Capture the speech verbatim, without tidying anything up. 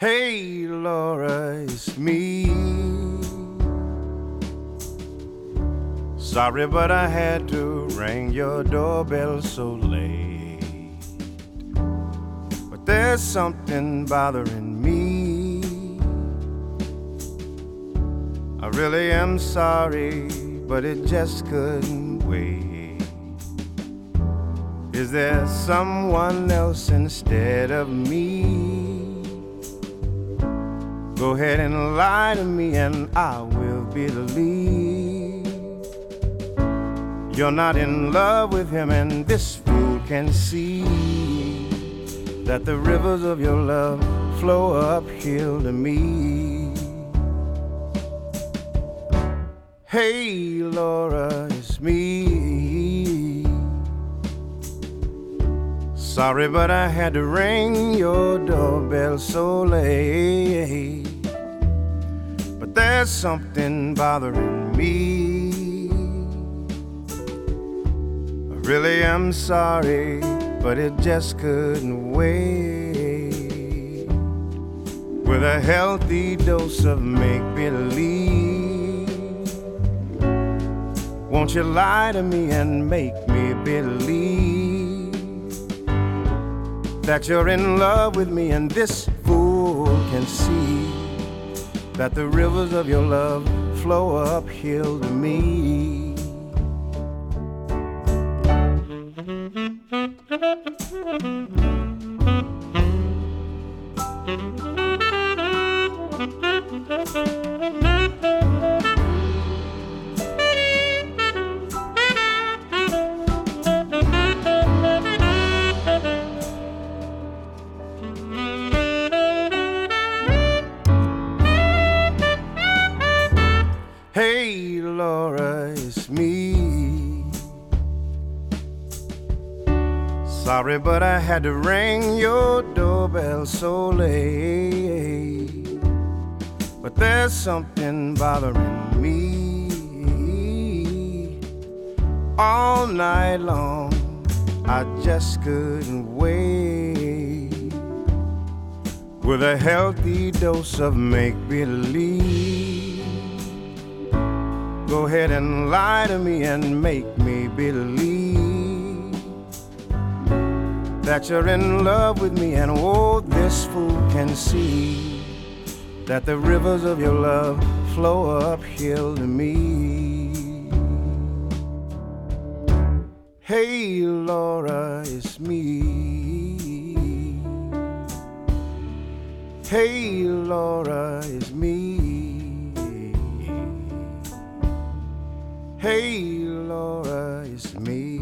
Hey, Laura, it's me. Sorry, but I had to ring your doorbell so late. But there's something bothering me. I really am sorry, but it just couldn't wait. Is there someone else instead of me? Go ahead and lie to me and I will believe you're not in love with him, and this fool can see that the rivers of your love flow uphill to me. Hey, Laura, it's me. Sorry, but I had to ring your doorbell so late. But there's something bothering me. I really am sorry, but it just couldn't wait. With a healthy dose of make-believe, won't you lie to me and make me believe that you're in love with me, and this fool can see that the rivers of your love flow uphill to me. Hey, Laura, it's me. Sorry, but I had to ring your doorbell so late. But there's something bothering me. All night long, I just couldn't wait. With a healthy dose of make-believe, go ahead and lie to me and make me believe that you're in love with me, and oh, this fool can see that the rivers of your love flow uphill to me. Hey, Laura, it's me. Hey, Laura, it's me. Hey, Laura, it's me.